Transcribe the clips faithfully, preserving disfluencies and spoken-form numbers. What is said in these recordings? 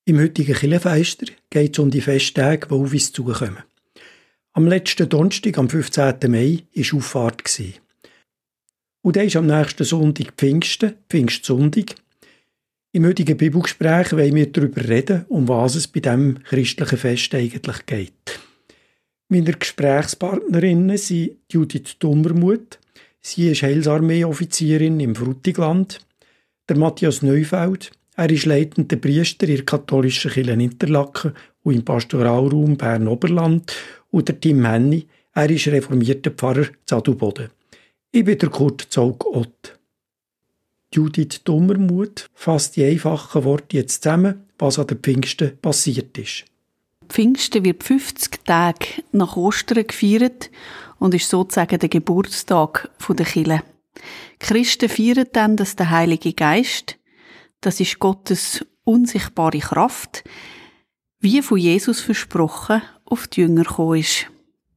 Im heutigen Kirchenfeister geht es um die Festtage, die auf uns zukommen. Am letzten Donnerstag, am fünfzehnten Mai, war Auffahrt. Und dann ist am nächsten Sonntag Pfingsten, Pfingstsonntag. Im heutigen Bibelgespräch wollen wir darüber reden, um was es bei diesem christlichen Fest eigentlich geht. Meine Gesprächspartnerinnen sind Judith Dummermuth. Sie ist Heilsarmee-Offizierin im Frutigland. Der Matthias Neufeld. Er ist leitender Priester in der katholischen Kirche Interlaken und im Pastoralraum Bern-Oberland. Und der Tim Henny, er ist reformierter Pfarrer zu Adelboden. Ich bin der Kurt Zaugg-Ott. Judith Dummermuth fasst die einfachen Worte jetzt zusammen, was an der Pfingsten passiert ist. Pfingsten wird fünfzig Tage nach Ostern gefeiert und ist sozusagen der Geburtstag der Kirche. Die Christen feiern dann, dass der Heilige Geist, das ist Gottes unsichtbare Kraft, wie von Jesus versprochen, auf die Jünger gekommen ist.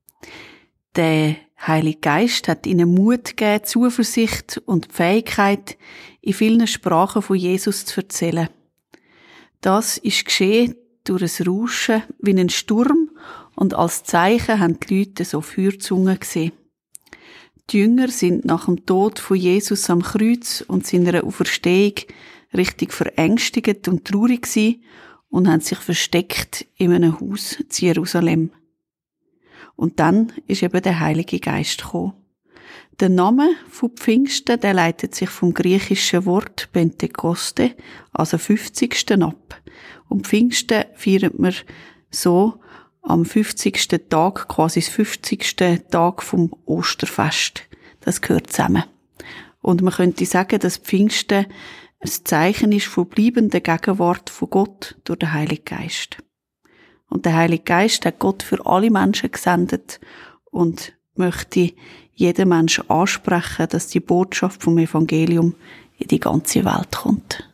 Der Heilige Geist hat ihnen Mut gegeben, Zuversicht und die Fähigkeit, in vielen Sprachen von Jesus zu erzählen. Das ist geschehen durch ein Rauschen wie ein Sturm und als Zeichen haben die Leute so Feuerzungen gesehen. Die Jünger sind nach dem Tod von Jesus am Kreuz und seiner Auferstehung richtig verängstigt und traurig gewesen und haben sich versteckt in einem Haus zu Jerusalem. Und dann ist eben der Heilige Geist gekommen. Der Name von Pfingsten, der leitet sich vom griechischen Wort Pentekoste, also fünfzigsten ab. Und Pfingsten feiert man so am fünfzigsten Tag, quasi das fünfzigsten Tag vom Osterfest. Das gehört zusammen. Und man könnte sagen, dass Pfingsten ein Zeichen ist von bleibender Gegenwart von Gott durch den Heiligen Geist. Und der Heilige Geist hat Gott für alle Menschen gesendet und möchte jeden Menschen ansprechen, dass die Botschaft vom Evangelium in die ganze Welt kommt.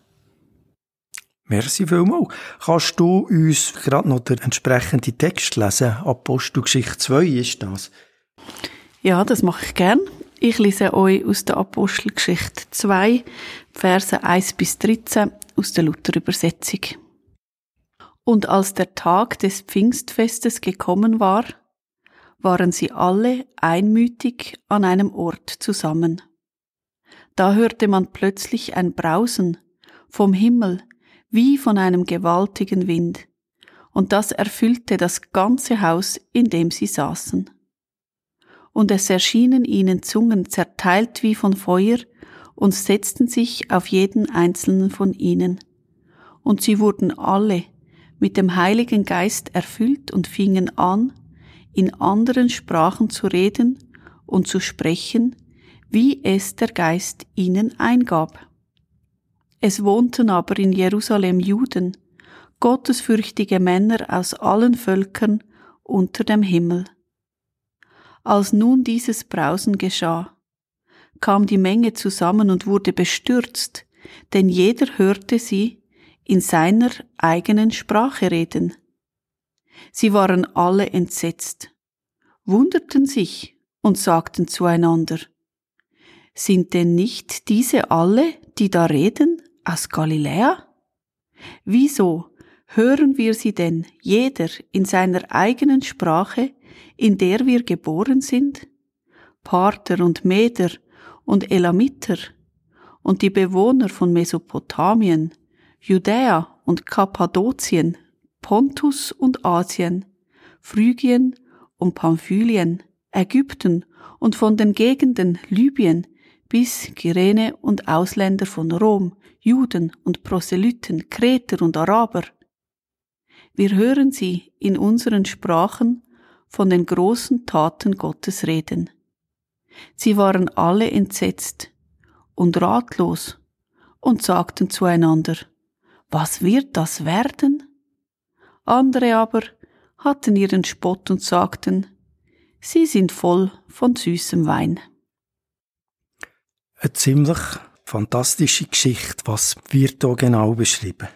Merci vielmals. Kannst du uns gerade noch den entsprechenden Text lesen? Apostelgeschichte zwei ist das. Ja, das mache ich gern. Ich lese euch aus der Apostelgeschichte zwei, Verse eins bis dreizehn aus der Luther-Übersetzung. Und als der Tag des Pfingstfestes gekommen war, waren sie alle einmütig an einem Ort zusammen. Da hörte man plötzlich ein Brausen vom Himmel wie von einem gewaltigen Wind, und das erfüllte das ganze Haus, in dem sie saßen. Und es erschienen ihnen Zungen zerteilt wie von Feuer und setzten sich auf jeden einzelnen von ihnen. Und sie wurden alle mit dem Heiligen Geist erfüllt und fingen an, in anderen Sprachen zu reden und zu sprechen, wie es der Geist ihnen eingab. Es wohnten aber in Jerusalem Juden, gottesfürchtige Männer aus allen Völkern unter dem Himmel. Als nun dieses Brausen geschah, kam die Menge zusammen und wurde bestürzt, denn jeder hörte sie in seiner eigenen Sprache reden. Sie waren alle entsetzt, wunderten sich und sagten zueinander: Sind denn nicht diese alle, die da reden, aus Galiläa? Wieso hören wir sie denn jeder in seiner eigenen Sprache, in der wir geboren sind? Parther und Meder und Elamiter und die Bewohner von Mesopotamien, Judäa und Kappadokien, Pontus und Asien, Phrygien und Pamphylien, Ägypten und von den Gegenden Libyen bis Kyrene und Ausländer von Rom, Juden und Proselyten, Kreter und Araber. Wir hören sie in unseren Sprachen von den großen Taten Gottes reden. Sie waren alle entsetzt und ratlos und sagten zueinander: Was wird das werden? Andere aber hatten ihren Spott und sagten: Sie sind voll von süßem Wein. Eine ziemlich fantastische Geschichte. Was wird da genau beschrieben?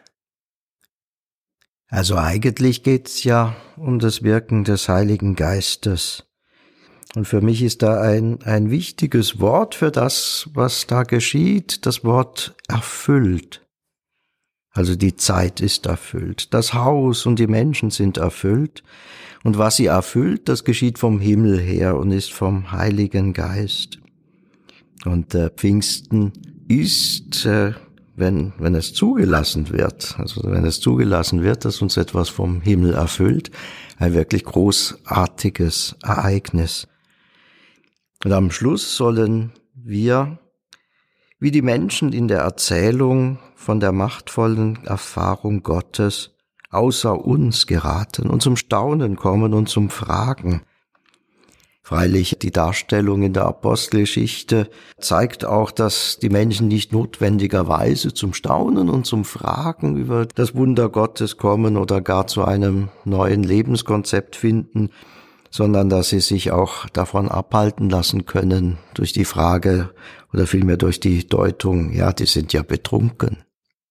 Also eigentlich geht's ja um das Wirken des Heiligen Geistes. Und für mich ist da ein, ein wichtiges Wort für das, was da geschieht, das Wort erfüllt. Also die Zeit ist erfüllt, das Haus und die Menschen sind erfüllt. Und was sie erfüllt, das geschieht vom Himmel her und ist vom Heiligen Geist. Und äh, Pfingsten ist, äh, wenn, wenn es zugelassen wird, also wenn es zugelassen wird, dass uns etwas vom Himmel erfüllt, ein wirklich großartiges Ereignis. Und am Schluss sollen wir, wie die Menschen in der Erzählung von der machtvollen Erfahrung Gottes, außer uns geraten und zum Staunen kommen und zum Fragen. Freilich, die Darstellung in der Apostelgeschichte zeigt auch, dass die Menschen nicht notwendigerweise zum Staunen und zum Fragen über das Wunder Gottes kommen oder gar zu einem neuen Lebenskonzept finden, sondern dass sie sich auch davon abhalten lassen können durch die Frage oder vielmehr durch die Deutung, ja, die sind ja betrunken.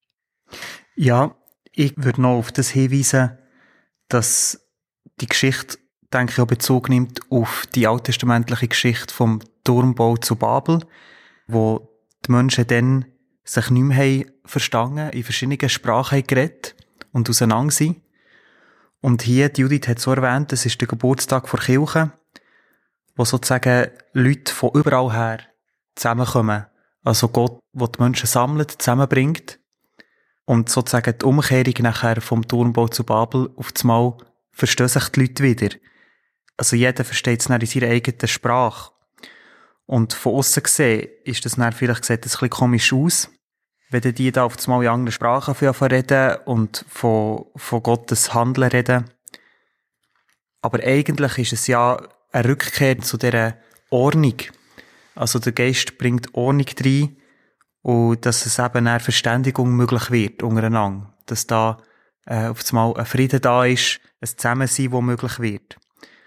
Ja, ich würde noch auf das hinweisen, dass die Geschichte, denke ich, auch Bezug nimmt auf die alttestamentliche Geschichte vom Turmbau zu Babel, wo die Menschen dann sich nicht mehr haben verstanden, in verschiedenen Sprachen geredet und auseinander sind. Und hier, die Judith hat es so erwähnt, das ist der Geburtstag der Kirche, wo sozusagen Leute von überall her zusammenkommen. Also Gott, der die Menschen sammelt, zusammenbringt. Und sozusagen die Umkehrung nachher vom Turmbau zu Babel, auf das Mal verstehen sich die Leute wieder. Also jeder versteht es dann in seiner eigenen Sprache. Und von außen gesehen ist das dann vielleicht sieht das ein bisschen komisch aus, wenn die da auf das Mal in anderen Sprachen reden und von, von Gottes Handeln reden. Aber eigentlich ist es ja eine Rückkehr zu dieser Ordnung. Also der Geist bringt Ordnung rein, und dass es eben eine Verständigung möglich wird untereinander. Dass da äh, auf einmal ein Frieden da ist, ein Zusammensein, das möglich wird.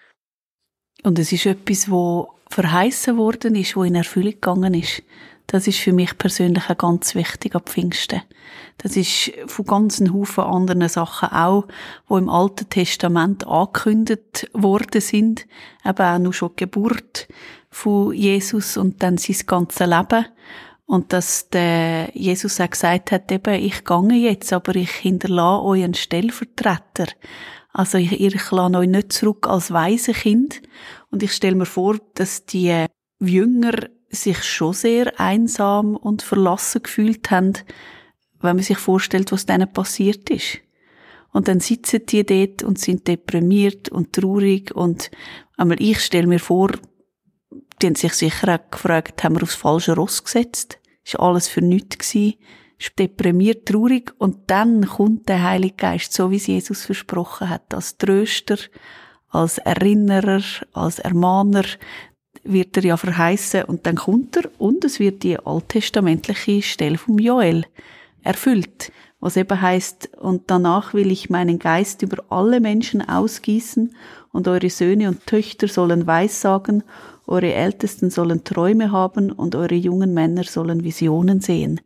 Und es ist etwas, wo verheißen worden ist, wo in Erfüllung gegangen ist. Das ist für mich persönlich auch ganz wichtig ab Pfingsten. Das ist von ganzen Haufen anderen Sachen auch, die im Alten Testament angekündigt worden sind. Eben auch nur schon die Geburt von Jesus und dann sein ganzes Leben. Und dass der Jesus auch gesagt hat, eben, ich gehe jetzt, aber ich hinterlasse euch einen Stellvertreter. Also ich, ich lasse euch nicht zurück als Waisenkind. Und ich stelle mir vor, dass die Jünger sich schon sehr einsam und verlassen gefühlt haben, wenn man sich vorstellt, was denen passiert ist. Und dann sitzen die dort und sind deprimiert und traurig. Und einmal ich stelle mir vor, die haben sich sicher auch gefragt, haben wir aufs falsche Ross gesetzt? Ist alles für nichts gewesen? Ist deprimiert, traurig? Und dann kommt der Heilige Geist, so wie es Jesus versprochen hat, als Tröster, als Erinnerer, als Ermahner, wird er ja verheißen. Und dann kommt er und es wird die alttestamentliche Stelle vom Joel erfüllt, was eben heisst, und danach will ich meinen Geist über alle Menschen ausgießen und eure Söhne und Töchter sollen Weissagen, eure Ältesten sollen Träume haben und eure jungen Männer sollen Visionen sehen.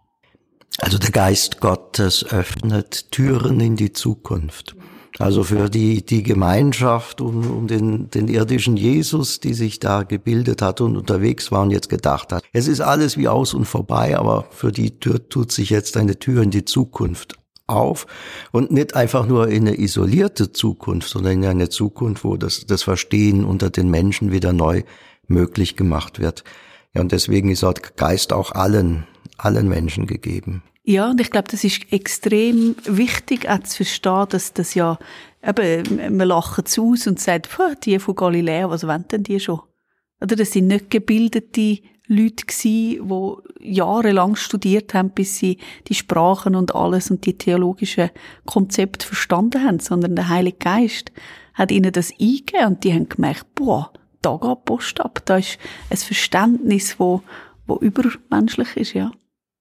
Also der Geist Gottes öffnet Türen in die Zukunft. Also für die, die Gemeinschaft um, um den, den irdischen Jesus, die sich da gebildet hat und unterwegs war und jetzt gedacht hat, es ist alles wie aus und vorbei, aber für die Tür tut sich jetzt eine Tür in die Zukunft auf und nicht einfach nur in eine isolierte Zukunft, sondern in eine Zukunft, wo das, das Verstehen unter den Menschen wieder neu möglich gemacht wird. Ja, und deswegen ist der Geist auch allen, allen Menschen gegeben. Ja, und ich glaube, das ist extrem wichtig, auch zu verstehen, dass das ja, eben, man lacht es aus und sagt, die von Galiläa, was wollen denn die schon? Oder das sind nicht gebildete Leute gsi, die jahrelang studiert haben, bis sie die Sprachen und alles und die theologischen Konzepte verstanden haben, sondern der Heilige Geist hat ihnen das eingegeben und die haben gemerkt, boah, da geht Post ab, da ist ein Verständnis, wo, wo übermenschlich ist, ja.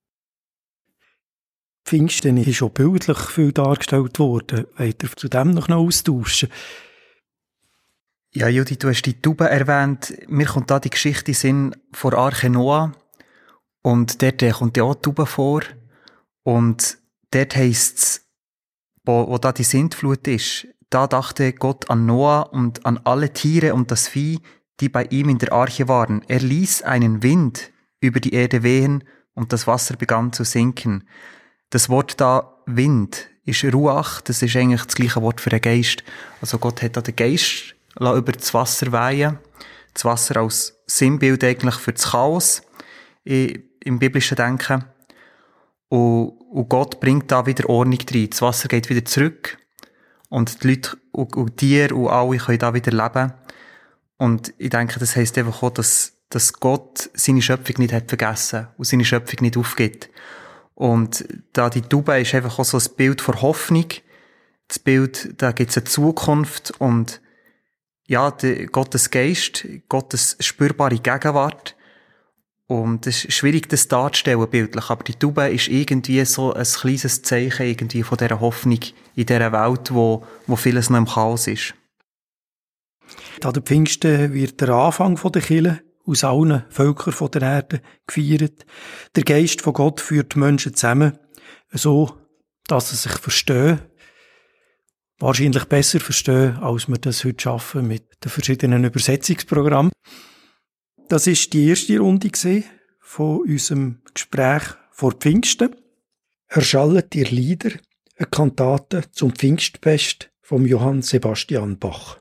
Pfingsten ist schon bildlich viel dargestellt worden. Wollt ihr zu dem noch austauschen? Ja, Judith, du hast die Tauben erwähnt. Mir kommt da die Geschichte in Sinn von Arche Noah. Und dort kommt ja auch die Taube vor. Und dort heisst es, wo, wo da die Sintflut ist, da dachte Gott an Noah und an alle Tiere und das Vieh, die bei ihm in der Arche waren. Er ließ einen Wind über die Erde wehen und das Wasser begann zu sinken. Das Wort da Wind ist Ruach, das ist eigentlich das gleiche Wort für den Geist. Also Gott hat da den Geist über das Wasser wehen. Das Wasser als Sinnbild eigentlich für das Chaos im biblischen Denken. Und, und Gott bringt da wieder Ordnung rein. Das Wasser geht wieder zurück. Und die Leute und, und Tiere und alle können da wieder leben. Und ich denke, das heisst einfach auch, dass, dass Gott seine Schöpfung nicht hat vergessen und seine Schöpfung nicht aufgibt. Und da die Taube ist einfach auch so ein Bild von Hoffnung. Das Bild, da gibt es eine Zukunft und ja, die, Gottes Geist, Gottes spürbare Gegenwart. Und es ist schwierig, das darzustellen, bildlich. Aber die Taube ist irgendwie so ein kleines Zeichen irgendwie von dieser Hoffnung in dieser Welt, wo, wo vieles noch im Chaos ist. An der Pfingsten wird der Anfang der Kirche aus allen Völkern der Erde gefeiert. Der Geist von Gott führt die Menschen zusammen, so dass sie sich verstehen. Wahrscheinlich besser verstehen, als wir das heute schaffen mit den verschiedenen Übersetzungsprogrammen. Das war die erste Runde von unserem Gespräch vor Pfingsten. Erschallet ihr Lieder, eine Kantate zum Pfingstfest von Johann Sebastian Bach.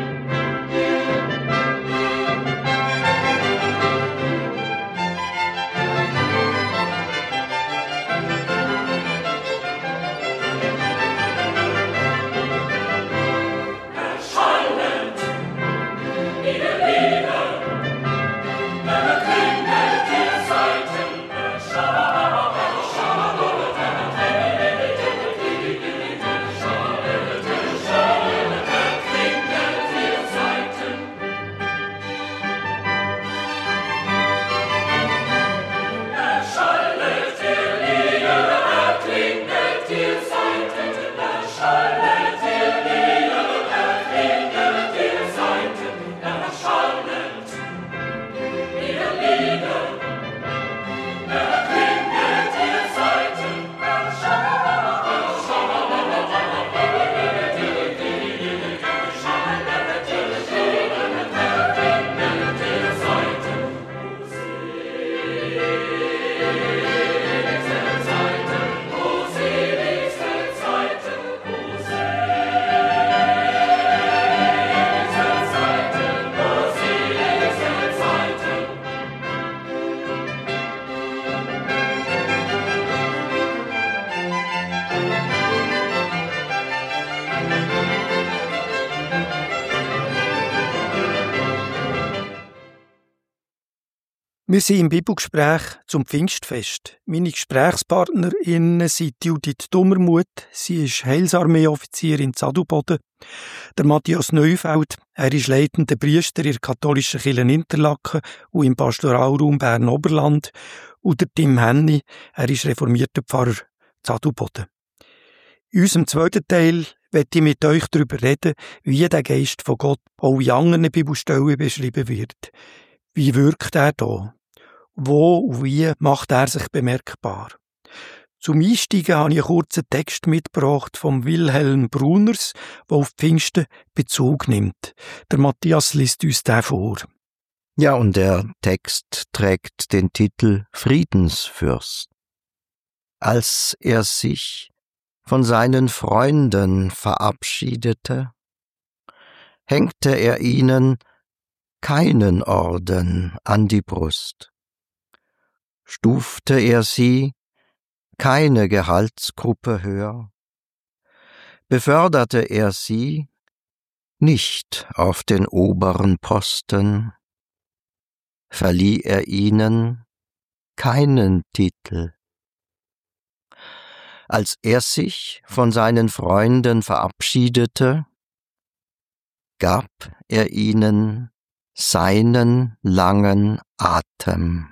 Wir sind im Bibelgespräch zum Pfingstfest. Meine GesprächspartnerInnen sind Judith Dummermuth, sie ist Heilsarmee-Offizier in Adelboden, der Matthias Neufeld, er ist leitender Priester in der katholischen Kirche Interlaken und im Pastoralraum Bern-Oberland, und der Tim Henny, er ist reformierter Pfarrer in Adelboden. In unserem zweiten Teil möchte ich mit euch darüber reden, wie der Geist von Gott auch in anderen Bibelstellen beschrieben wird. Wie wirkt er da? Wo und wie macht er sich bemerkbar? Zum Einsteigen habe ich einen kurzen Text mitgebracht vom Wilhelm Bruners, der auf Pfingsten Bezug nimmt. Der Matthias liest uns den vor. Ja, und der Text trägt den Titel Friedensfürst. Als er sich von seinen Freunden verabschiedete, hängte er ihnen keinen Orden an die Brust, stufte er sie keine Gehaltsgruppe höher, beförderte er sie nicht auf den oberen Posten, verlieh er ihnen keinen Titel. Als er sich von seinen Freunden verabschiedete, gab er ihnen seinen langen Atem.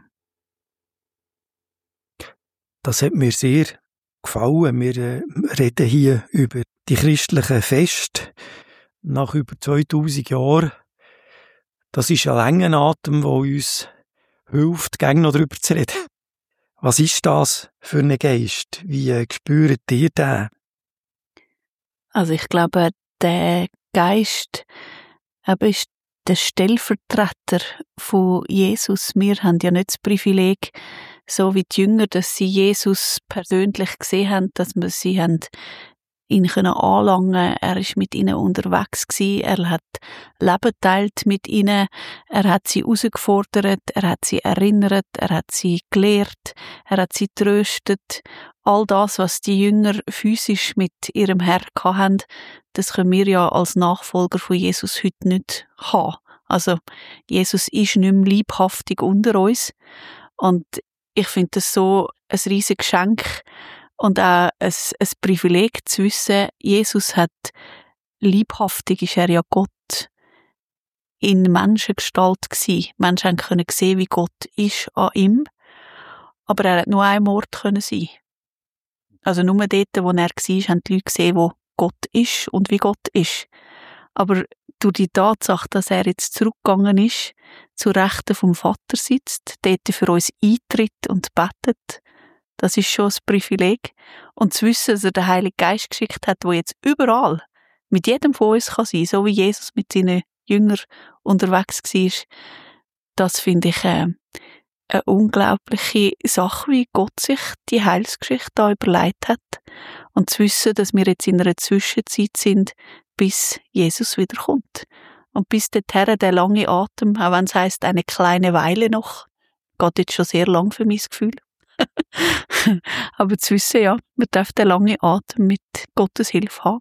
Das hat mir sehr gefallen. Wir äh, reden hier über die christlichen Feste nach über zweitausend Jahren. Das ist ein langer Atem, der uns hilft, gäng noch darüber zu reden. Was ist das für ein Geist? Wie äh, spürt ihr den? Also ich glaube, der Geist eben ist der Stellvertreter von Jesus. Wir haben ja nicht das Privileg, so wie die Jünger, dass sie Jesus persönlich gesehen haben, dass wir sie haben ihn können anlangen. Er ist mit ihnen unterwegs gewesen. Er hat Leben teilt mit ihnen. Er hat sie herausgefordert. Er hat sie erinnert. Er hat sie gelehrt. Er hat sie tröstet. All das, was die Jünger physisch mit ihrem Herr hatten, das können wir ja als Nachfolger von Jesus heute nicht haben. Also, Jesus ist nicht mehr liebhaftig unter uns. Und ich finde das so ein riesiges Geschenk, und auch ein, ein Privileg zu wissen, Jesus hat, liebhaftig ist er ja Gott, in Menschengestalt gsi. Menschen können sehen, wie Gott ist an ihm, aber er hat nur ein Ort können sein. Also nur dort, wo er war, haben die Leute gesehen, wo Gott ist und wie Gott ist. Aber durch die Tatsache, dass er jetzt zurückgegangen ist, zur Rechten vom Vater sitzt, dort für uns eintritt und betet, das ist schon ein Privileg. Und zu wissen, dass er den Heiligen Geist geschickt hat, der jetzt überall mit jedem von uns kann sein, so wie Jesus mit seinen Jüngern unterwegs war, das finde ich äh, eine unglaubliche Sache, wie Gott sich die Heilsgeschichte da überlegt hat. Und zu wissen, dass wir jetzt in einer Zwischenzeit sind, bis Jesus wiederkommt. Und bis dorthin der lange Atem, auch wenn es heisst, eine kleine Weile noch, geht jetzt schon sehr lang für mein Gefühl. Aber zu wissen, ja, man darf den langen Atem mit Gottes Hilfe haben.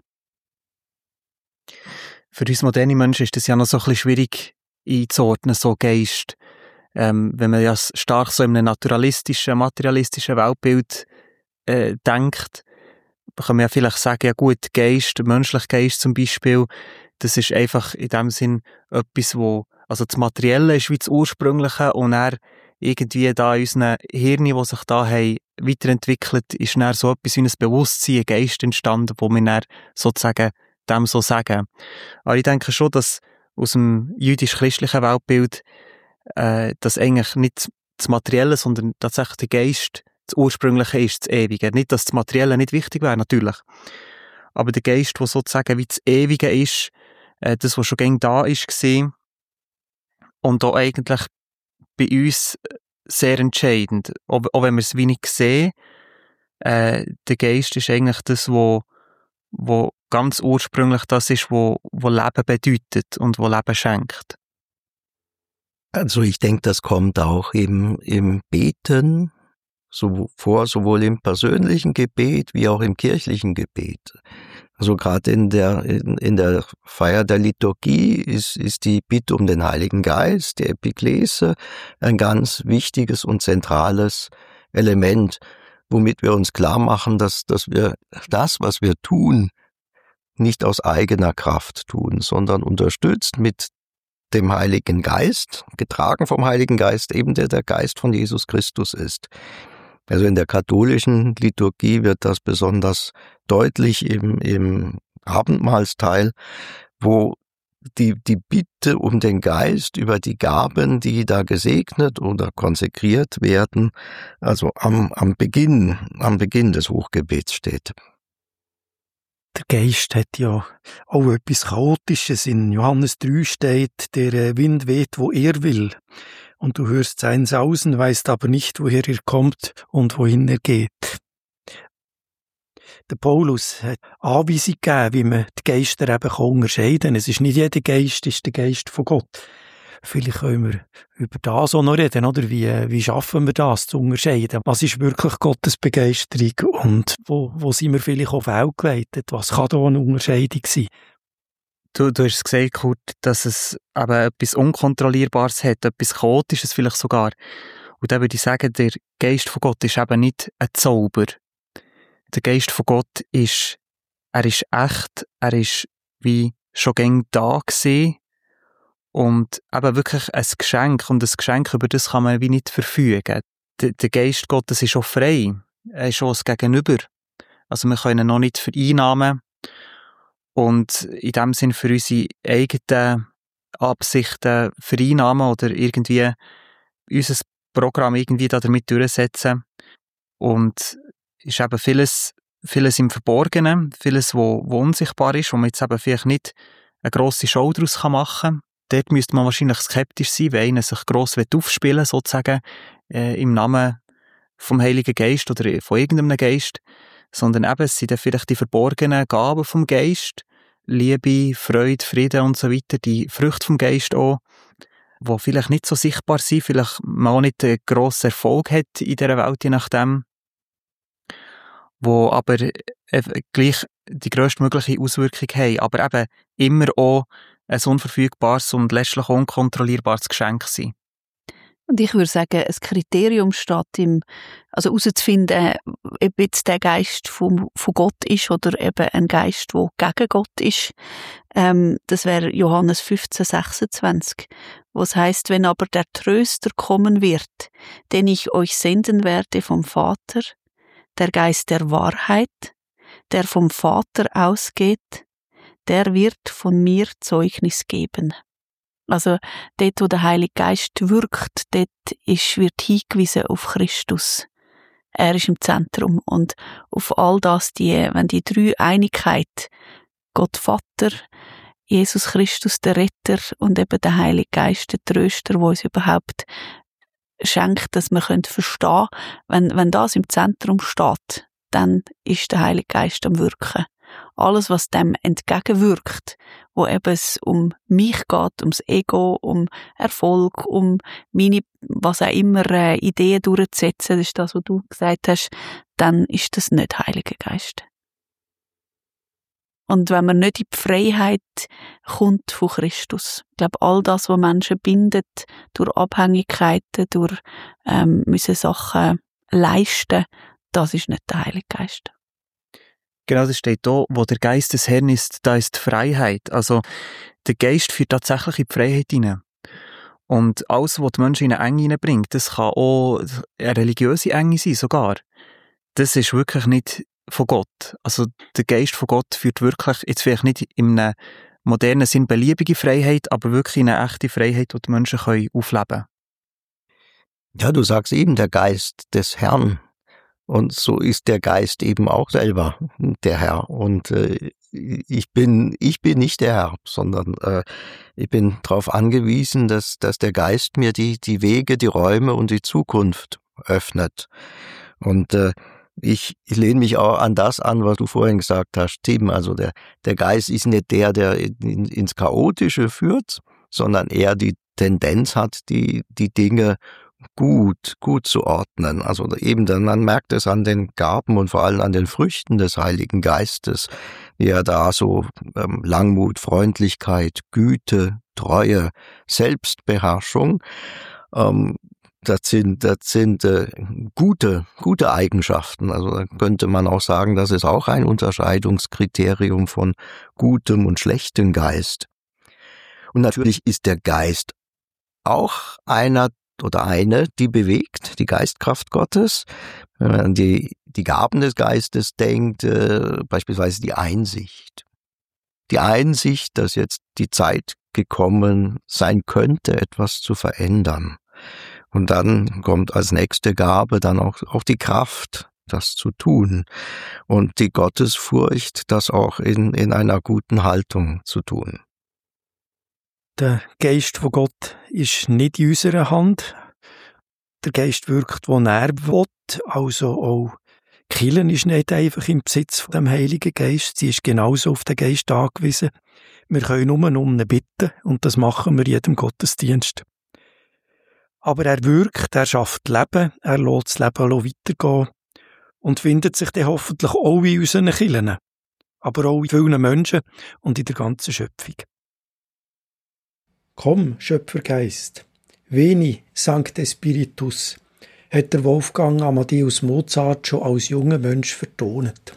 Für uns moderne Menschen ist das ja noch so ein bisschen schwierig einzuordnen, so Geist. Ähm, wenn man ja stark so in einem naturalistischen, materialistischen Weltbild äh, denkt, kann man ja vielleicht sagen, ja gut, Geist, der menschliche Geist zum Beispiel, das ist einfach in dem Sinn etwas, wo, also das Materielle ist wie das Ursprüngliche und er irgendwie da in unseren Hirnen, die sich da haben weiterentwickelt, ist dann so etwas wie ein Bewusstsein, ein Geist entstanden, wo wir dann sozusagen dem so sagen. Aber ich denke schon, dass aus dem jüdisch-christlichen Weltbild äh, das eigentlich nicht das Materielle, sondern tatsächlich der Geist das Ursprüngliche ist, das Ewige. Nicht, dass das Materielle nicht wichtig wäre, natürlich. Aber der Geist, der sozusagen wie das Ewige ist, äh, das, was schon gäng da ist, war, und auch eigentlich bei uns sehr entscheidend. Auch, auch wenn wir es wenig sehen, äh, der Geist ist eigentlich das, wo, wo ganz ursprünglich das ist, wo, wo Leben bedeutet und wo Leben schenkt. Also ich denke, das kommt auch im, im Beten so vor, sowohl im persönlichen Gebet wie auch im kirchlichen Gebet. Also gerade in der, in, in der Feier der Liturgie ist, ist die Bitte um den Heiligen Geist, die Epiklese, ein ganz wichtiges und zentrales Element, womit wir uns klar machen, dass, dass wir das, was wir tun, nicht aus eigener Kraft tun, sondern unterstützt mit dem Heiligen Geist, getragen vom Heiligen Geist, eben der der Geist von Jesus Christus ist. Also in der katholischen Liturgie wird das besonders deutlich im, im Abendmahlsteil, wo die, die Bitte um den Geist über die Gaben, die da gesegnet oder konsekriert werden, also am, am Beginn, am Beginn des Hochgebets steht. Der Geist hat ja auch etwas Chaotisches. In Johannes drei steht, der Wind weht, wo er will. Und du hörst sein Sausen, weißt aber nicht, woher er kommt und wohin er geht. Der Paulus hat Anweisungen gegeben, wie man die Geister eben unterscheiden kann. Es ist nicht jeder Geist, ist der Geist von Gott. Vielleicht können wir über das auch noch reden, oder? Wie, wie schaffen wir das zu unterscheiden? Was ist wirklich Gottes Begeisterung und wo, wo sind wir vielleicht auf fehlgeleitet? Was kann da eine Unterscheidung sein? Du, du hast gesagt, Kurt, dass es eben etwas Unkontrollierbares hat, etwas Chaotisches vielleicht sogar. Und dann würde ich sagen, der Geist von Gott ist eben nicht ein Zauber. Der Geist von Gott ist, er ist echt, er ist wie schon gäng da gewesen und eben wirklich ein Geschenk. Und ein Geschenk, über das kann man wie nicht verfügen. Der, der Geist Gottes ist auch frei. Er ist auch das Gegenüber. Also wir können ihn noch nicht vereinnahmen. Und in dem Sinn für unsere eigenen Absichten vereinnahmen oder irgendwie unser Programm irgendwie damit durchsetzen. Und ist eben vieles, vieles im Verborgenen, vieles, wo, wo unsichtbar ist, wo man jetzt eben vielleicht nicht eine grosse Show daraus machen kann. Dort müsste man wahrscheinlich skeptisch sein, wenn einer sich gross aufspielen will, sozusagen, äh, im Namen vom Heiligen Geist oder von irgendeinem Geist, sondern eben, es sind dann vielleicht die verborgenen Gaben vom Geist, Liebe, Freude, Frieden und so weiter, die Früchte vom Geist auch, die vielleicht nicht so sichtbar sind, vielleicht man auch nicht einen grossen Erfolg hat in dieser Welt, je nachdem, wo aber gleich die grösstmögliche Auswirkung haben, aber eben immer auch ein unverfügbares und letztlich unkontrollierbares Geschenk sind. Und ich würde sagen, ein Kriterium steht im, also herauszufinden, ob jetzt der Geist von, von Gott ist oder eben ein Geist, der gegen Gott ist. Ähm, das wäre Johannes fünfzehn sechsundzwanzig, wo es heisst, wenn aber der Tröster kommen wird, den ich euch senden werde vom Vater, der Geist der Wahrheit, der vom Vater ausgeht, der wird von mir Zeugnis geben. Also dort, wo der Heilige Geist wirkt, dort ist, wird hingewiesen auf Christus. Er ist im Zentrum und auf all das, die, wenn die Dreieinigkeit, Gott Vater, Jesus Christus, der Retter und eben der Heilige Geist, der Tröster, der uns überhaupt schenkt, dass wir verstehen können, wenn, wenn das im Zentrum steht, dann ist der Heilige Geist am Wirken. Alles, was dem entgegenwirkt, wo eben es um mich geht, ums Ego, um Erfolg, um meine, was auch immer, äh, Ideen durchzusetzen, das ist das, was du gesagt hast, dann ist das nicht Heiliger Geist. Und wenn man nicht in die Freiheit kommt von Christus, ich glaube, all das, was Menschen bindet, durch Abhängigkeiten, durch ähm, müssen Sachen leisten, das ist nicht der Heilige Geist. Genau, das steht da, wo der Geist des Herrn ist, da ist Freiheit. Also der Geist führt tatsächlich in die Freiheit hinein. Und alles, was die Menschen in eine Enge hineinbringt, das kann auch eine religiöse Enge sein sogar. Das ist wirklich nicht von Gott. Also der Geist von Gott führt wirklich, jetzt vielleicht nicht in einem modernen Sinn beliebige Freiheit, aber wirklich in eine echte Freiheit, die die Menschen können aufleben können. Ja, du sagst eben der Geist des Herrn. Und so ist der Geist eben auch selber der Herr. Und äh, ich bin ich bin nicht der Herr, sondern äh, ich bin darauf angewiesen, dass dass der Geist mir die die Wege, die Räume und die Zukunft öffnet. Und äh, ich, ich lehne mich auch an das an, was du vorhin gesagt hast, Tim. Also der der Geist ist nicht der, der in, ins Chaotische führt, sondern eher die Tendenz hat, die die Dinge gut, gut zu ordnen. Also eben, dann, man merkt es an den Gaben und vor allem an den Früchten des Heiligen Geistes, wie er da so ähm, Langmut, Freundlichkeit, Güte, Treue, Selbstbeherrschung, ähm, das sind, das sind äh, gute, gute Eigenschaften. Also da könnte man auch sagen, das ist auch ein Unterscheidungskriterium von gutem und schlechtem Geist. Und natürlich ist der Geist auch einer oder eine, die bewegt, die Geistkraft Gottes. Wenn man an die, die Gaben des Geistes denkt, äh, beispielsweise die Einsicht. Die Einsicht, dass jetzt die Zeit gekommen sein könnte, etwas zu verändern. Und dann kommt als nächste Gabe dann auch, auch die Kraft, das zu tun. Und die Gottesfurcht, das auch in, in einer guten Haltung zu tun. Der Geist von Gott ist nicht in unserer Hand. Der Geist wirkt, wo er will. Also auch die Kirche ist nicht einfach im Besitz von dem Heiligen Geist. Sie ist genauso auf den Geist angewiesen. Wir können nur um ihn bitten und das machen wir in jedem Gottesdienst. Aber er wirkt, er schafft Leben, er lässt das Leben weitergehen und findet sich dann hoffentlich auch in unseren Kirchen, aber auch in vielen Menschen und in der ganzen Schöpfung. Komm, Schöpfergeist, veni, Sancte Spiritus, hat der Wolfgang Amadeus Mozart schon als junger Mensch vertont.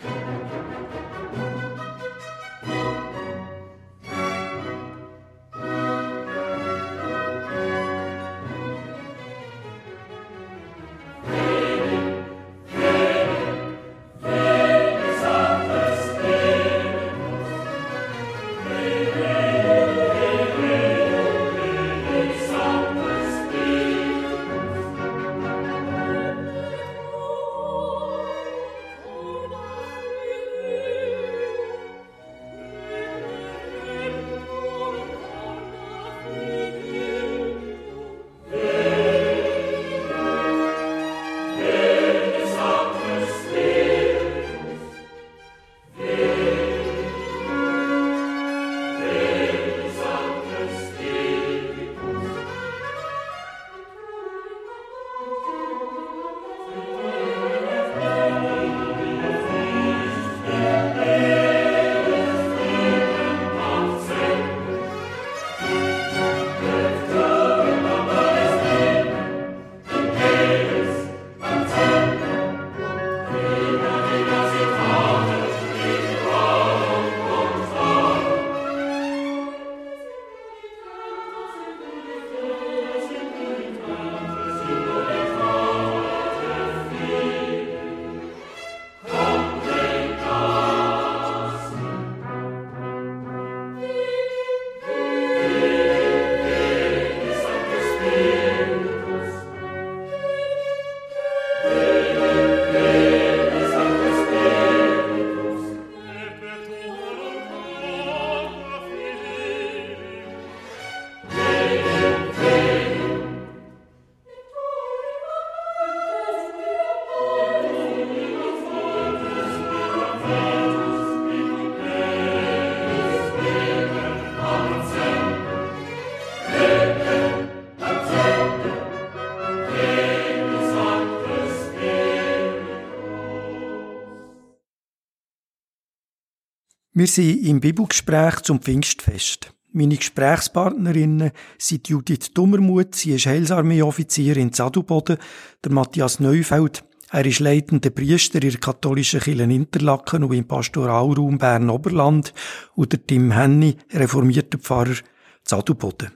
Wir sind im Bibelgespräch zum Pfingstfest. Meine Gesprächspartnerinnen sind Judith Dummermuth, sie ist Heilsarmee-Offizierin in Adelboden, der Matthias Neufeld, er ist leitender Priester in der katholischen Kirche Interlaken und im Pastoralraum Bern-Oberland, und der Tim Henny, reformierter Pfarrer in Adelboden.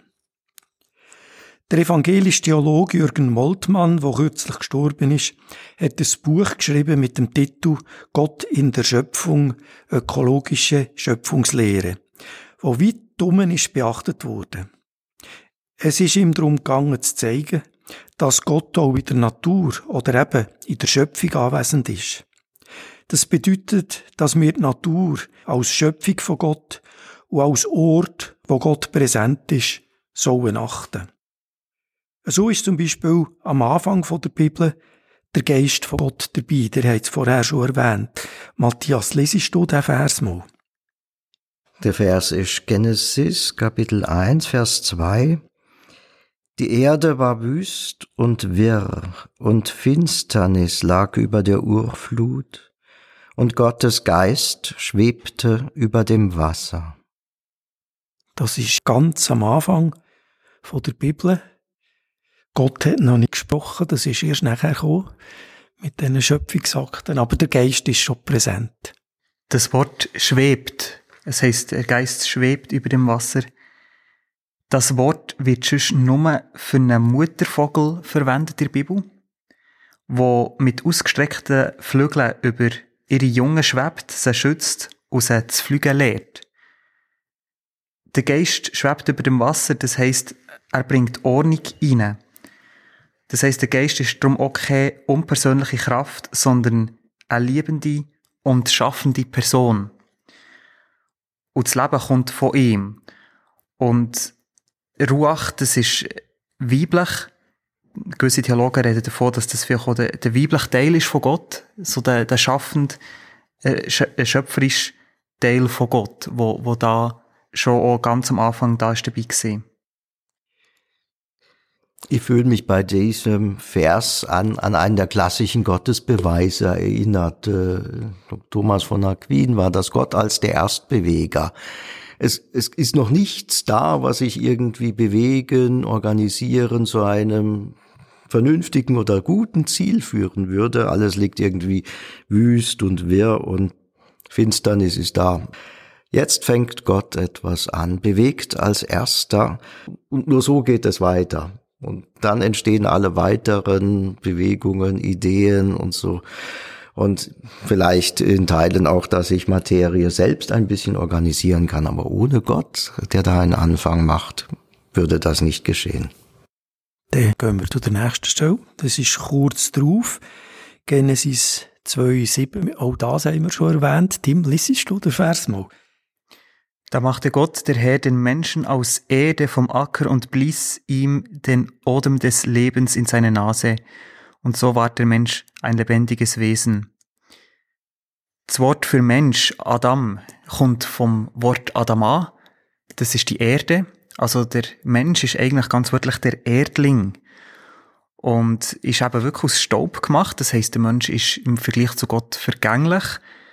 Der evangelische Theologe Jürgen Moltmann, der kürzlich gestorben ist, hat ein Buch geschrieben mit dem Titel «Gott in der Schöpfung – ökologische Schöpfungslehre», wo weit herum ist beachtet wurde. Es ist ihm darum gegangen, zu zeigen, dass Gott auch in der Natur oder eben in der Schöpfung anwesend ist. Das bedeutet, dass wir die Natur als Schöpfung von Gott und als Ort, wo Gott präsent ist, sollen achten. So ist zum Beispiel am Anfang der Bibel der Geist von Gott dabei. Der hat es vorher schon erwähnt. Matthias, lesest du den Vers mal? Der Vers ist Genesis, Kapitel eins, Vers zwei. Die Erde war wüst und wirr, und Finsternis lag über der Urflut, und Gottes Geist schwebte über dem Wasser. Das ist ganz am Anfang von der Bibel. Gott hat noch nicht gesprochen, das ist erst nachher gekommen, mit diesen Schöpfungsakten, aber der Geist ist schon präsent. Das Wort schwebt, es heisst, der Geist schwebt über dem Wasser. Das Wort wird sonst nur für einen Muttervogel verwendet in der Bibel, wo mit ausgestreckten Flügeln über ihre Jungen schwebt, sie schützt und sie zu fliegen lehrt. Der Geist schwebt über dem Wasser, das heisst, er bringt Ordnung rein. Das heisst, der Geist ist darum auch keine unpersönliche Kraft, sondern eine liebende und schaffende Person. Und das Leben kommt von ihm. Und Ruach, das ist weiblich. Gewisse Theologen reden davon, dass das vielleicht auch der, der weibliche Teil ist von Gott, so der, der schaffende, äh, schöpferische Teil von Gott, wo, wo da schon auch ganz am Anfang da ist dabei gewesen. Ich fühle mich bei diesem Vers an, an einen der klassischen Gottesbeweise erinnert. Thomas von Aquin war das Gott als der Erstbeweger. Es, es ist noch nichts da, was sich irgendwie bewegen, organisieren, zu einem vernünftigen oder guten Ziel führen würde. Alles liegt irgendwie wüst und wirr und Finsternis ist da. Jetzt fängt Gott etwas an, bewegt als Erster, und nur so geht es weiter. Und dann entstehen alle weiteren Bewegungen, Ideen und so. Und vielleicht in Teilen auch, dass ich Materie selbst ein bisschen organisieren kann. Aber ohne Gott, der da einen Anfang macht, würde das nicht geschehen. Dann gehen wir zu der nächsten Stelle. Das ist kurz drauf. Genesis zwei sieben. Auch das haben wir schon erwähnt. Tim, liest du den Vers mal? Da machte Gott, der Herr, den Menschen aus Erde vom Acker und blies ihm den Odem des Lebens in seine Nase. Und so ward der Mensch ein lebendiges Wesen. Das Wort für Mensch, Adam, kommt vom Wort Adama. Das ist die Erde. Also der Mensch ist eigentlich ganz wörtlich der Erdling. Und ist eben wirklich aus Staub gemacht. Das heisst, der Mensch ist im Vergleich zu Gott vergänglich.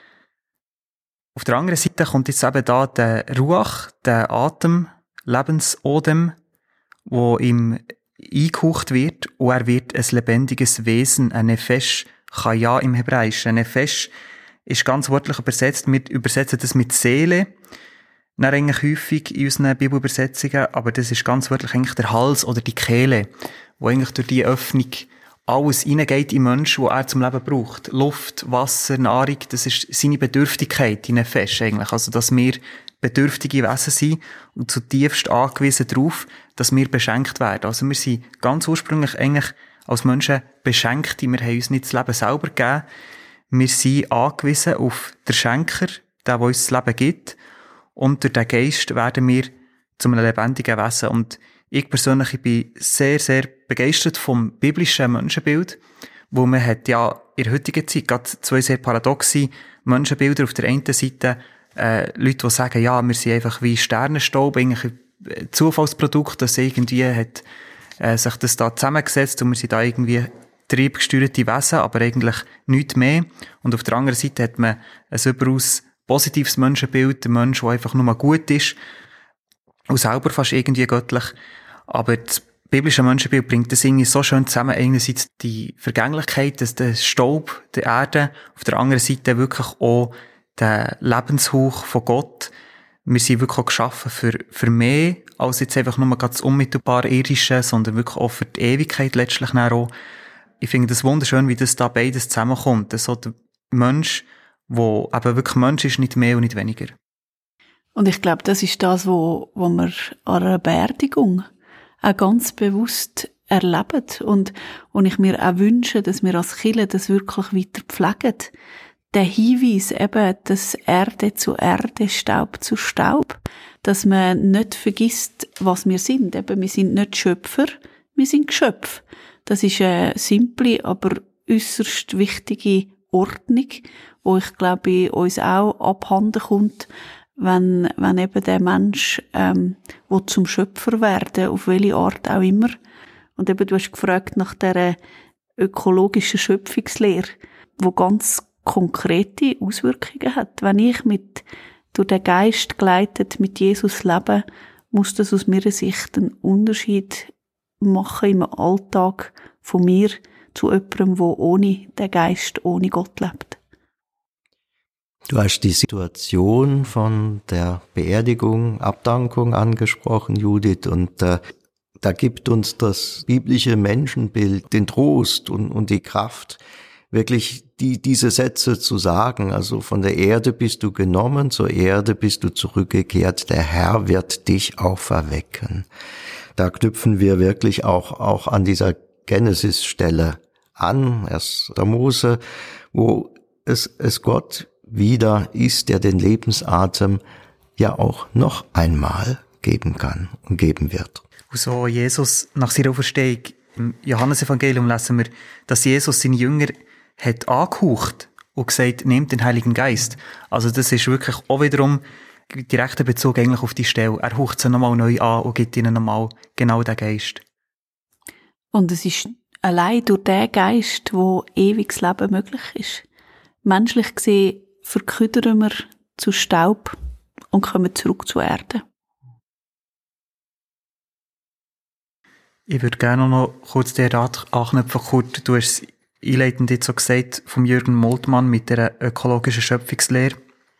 Auf der anderen Seite kommt jetzt eben da der Ruach, der Atem, Lebensodem, wo ihm eingehaucht wird, und er wird ein lebendiges Wesen, ein Nefesh, Chaya im Hebräischen. Ein Nefesh ist ganz wörtlich übersetzt, wir übersetzen das mit Seele, dann eigentlich häufig in unseren Bibelübersetzungen, aber das ist ganz wörtlich eigentlich der Hals oder die Kehle, wo eigentlich durch die Öffnung alles hineingeht in den Menschen, was er zum Leben braucht. Luft, Wasser, Nahrung, das ist seine Bedürftigkeit in Nefesh eigentlich. Also, dass wir bedürftige Wesen sind und zutiefst angewiesen darauf, dass wir beschenkt werden. Also, wir sind ganz ursprünglich eigentlich als Menschen Beschenkte. Wir haben uns nicht das Leben selber gegeben. Wir sind angewiesen auf den Schenker, der, der uns das Leben gibt. Und durch den Geist werden wir zu einem lebendigen Wesen. Und ich persönlich ich bin sehr, sehr begeistert vom biblischen Menschenbild, wo man hat ja in der heutigen Zeit gerade zwei sehr paradoxe Menschenbilder. Auf der einen Seite äh, Leute, die sagen, ja, wir sind einfach wie Sternenstaub, eigentlich ein Zufallsprodukt, das irgendwie hat äh, sich das da zusammengesetzt und wir sind da irgendwie triebgesteuerte Wesen, aber eigentlich nichts mehr. Und auf der anderen Seite hat man ein überaus positives Menschenbild, der Mensch, der einfach nur gut ist und selber fast irgendwie göttlich. Aber das biblische Menschenbild bringt das irgendwie so schön zusammen. Einerseits die Vergänglichkeit, das, der Staub der Erde, auf der anderen Seite wirklich auch der Lebenshauch von Gott. Wir sind wirklich auch geschaffen für, für mehr als jetzt einfach nur das unmittelbar Irdische, sondern wirklich auch für die Ewigkeit letztlich auch. Ich finde das wunderschön, wie das da beides zusammenkommt. So der Mensch, der eben wirklich Mensch ist, nicht mehr und nicht weniger. Und ich glaube, das ist das, wo, wo wir an einer Beerdigung auch ganz bewusst erleben und, und ich mir auch wünsche, dass wir als Kirche das wirklich weiter pflegen. Der Hinweis eben, dass Erde zu Erde, Staub zu Staub, dass man nicht vergisst, was wir sind. Eben, wir sind nicht Schöpfer, wir sind Geschöpf. Das ist eine simple, aber äusserst wichtige Ordnung, wo ich glaube, uns auch abhanden kommt, wenn, wenn eben der Mensch, ähm, will zum Schöpfer werden, auf welche Art auch immer. Und eben, du hast gefragt nach dieser ökologischen Schöpfungslehre, wo ganz konkrete Auswirkungen hat. Wenn ich mit, durch den Geist geleitet mit Jesus lebe, muss das aus meiner Sicht einen Unterschied machen im Alltag von mir zu jemandem, der ohne den Geist, ohne Gott lebt. Du hast die Situation von der Beerdigung, Abdankung angesprochen, Judith, und äh, da gibt uns das biblische Menschenbild den Trost und, und die Kraft, wirklich die diese Sätze zu sagen. Also von der Erde bist du genommen, zur Erde bist du zurückgekehrt, der Herr wird dich auferwecken. Da knüpfen wir wirklich auch auch an dieser Genesis-Stelle an, erster Mose, wo es, es Gott wieder ist, der den Lebensatem ja auch noch einmal geben kann und geben wird. Und so Jesus nach seiner Auferstehung im Johannesevangelium lesen wir, dass Jesus seine Jünger hat angehaucht und gesagt, nehmt den Heiligen Geist. Also das ist wirklich auch wiederum direkter Bezug eigentlich auf die Stelle. Er haucht sie nochmal neu an und gibt ihnen nochmal genau den Geist. Und es ist allein durch den Geist, wo ewiges Leben möglich ist. Menschlich gesehen verküdern wir zu Staub und kommen zurück zur Erde. Ich würde gerne noch kurz den Rat anknüpfen. Kurt, du hast es einleitend jetzt so gesagt vom Jürgen Moltmann mit der ökologischen Schöpfungslehre.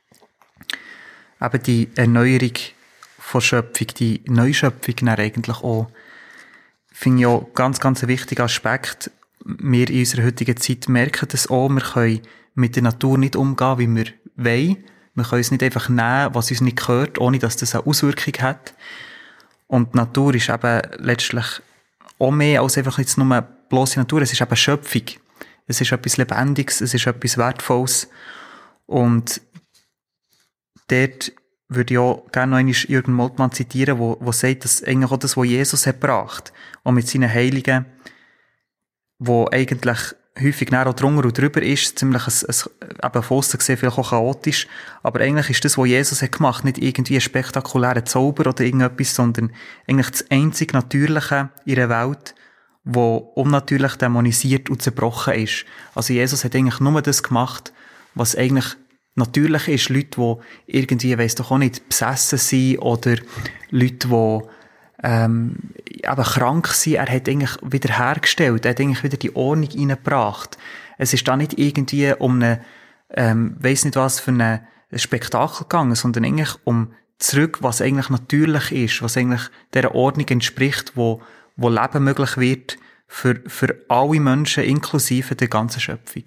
Eben die Erneuerung von Schöpfung, die Neuschöpfung dann eigentlich auch, finde ich auch ganz, ganz ein wichtiger Aspekt. Wir in unserer heutigen Zeit merken das auch, wir können mit der Natur nicht umgehen, wie wir wollen. Wir können es nicht einfach nehmen, was uns nicht gehört, ohne dass das eine Auswirkung hat. Und die Natur ist eben letztlich auch mehr als einfach jetzt nur bloße Natur. Es ist eben Schöpfung. Es ist etwas Lebendiges, es ist etwas Wertvolles. Und dort würde ich auch gerne noch einmal Jürgen Moltmann zitieren, wo, wo sagt, dass eigentlich auch das, was Jesus hat gebracht, auch mit seinen Heiligen, wo eigentlich häufig näher auch drunter und drüber ist, ziemlich ein, ein, eben von aussen gesehen vielleicht auch chaotisch, aber eigentlich ist das, was Jesus hat gemacht, nicht irgendwie ein spektakulärer Zauber oder irgendetwas, sondern eigentlich das einzig Natürliche in der Welt, wo unnatürlich dämonisiert und zerbrochen ist. Also Jesus hat eigentlich nur das gemacht, was eigentlich natürlich ist. Leute, die irgendwie, weiss doch auch nicht, besessen sind oder Leute, die ähm, eben krank sind. Er hat eigentlich wieder hergestellt, er hat eigentlich wieder die Ordnung reingebracht. Es ist da nicht irgendwie um eine, ähm, weiss nicht was für eine, ein Spektakel gegangen, sondern eigentlich um zurück, was eigentlich natürlich ist, was eigentlich dieser Ordnung entspricht, wo wo Leben möglich wird für, für alle Menschen, inklusive der ganzen Schöpfung.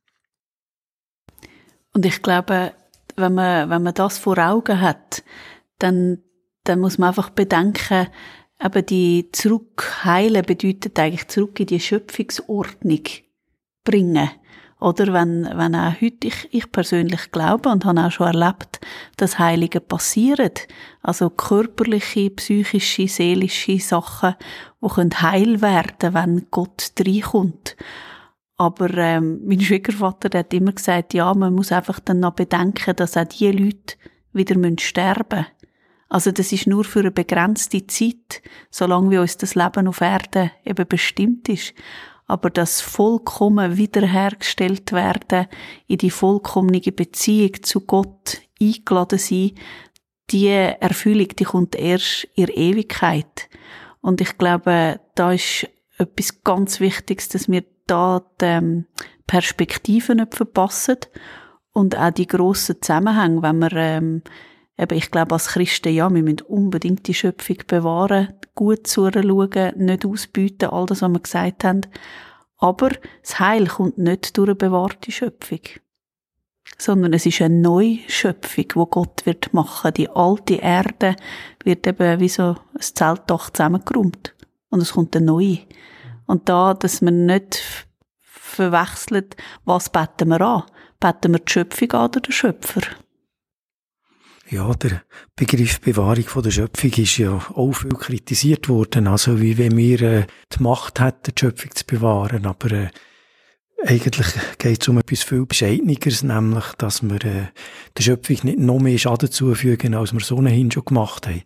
Und ich glaube, wenn man, wenn man das vor Augen hat, dann, dann muss man einfach bedenken, eben die Zurückheilen bedeutet eigentlich zurück in die Schöpfungsordnung bringen. Oder wenn, wenn auch heute, ich, ich persönlich glaube und habe auch schon erlebt, dass Heilige passieren. Also körperliche, psychische, seelische Sachen, die können heil werden, wenn Gott reinkommt. Aber ähm, mein Schwiegervater der hat immer gesagt, ja, man muss einfach dann noch bedenken, dass auch die Leute wieder sterben müssen. Also das ist nur für eine begrenzte Zeit, solange wie uns das Leben auf Erden eben bestimmt ist. Aber das vollkommen wiederhergestellt werden, in die vollkommene Beziehung zu Gott eingeladen sein, die Erfüllung, die kommt erst in der Ewigkeit. Und ich glaube, da ist etwas ganz Wichtiges, dass wir da die Perspektiven nicht verpassen und auch die grossen Zusammenhänge, wenn wir, ähm, eben, ich glaube, als Christen, ja, wir müssen unbedingt die Schöpfung bewahren, gut zuschauen, nicht ausbeuten, all das, was wir gesagt haben. Aber das Heil kommt nicht durch eine bewahrte Schöpfung, sondern es ist eine neue Schöpfung, die Gott wird machen. Die alte Erde wird eben wie so ein Zeltdach zusammengeräumt. Und es kommt eine neue. Und da, dass man nicht verwechselt, was beten wir an? Beten wir die Schöpfung an oder den Schöpfer? Ja, der Begriff Bewahrung von der Schöpfung ist ja auch viel kritisiert worden. Also wie wenn wir äh, die Macht hätten, die Schöpfung zu bewahren. Aber äh, eigentlich geht es um etwas viel Bescheideneres, nämlich, dass wir äh, der Schöpfung nicht noch mehr Schaden zufügen, als wir so ohnehin schon gemacht haben.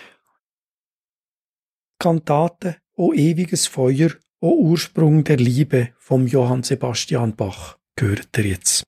Kantate, O ewiges Feuer, O Ursprung der Liebe, vom Johann Sebastian Bach, gehört ihr jetzt.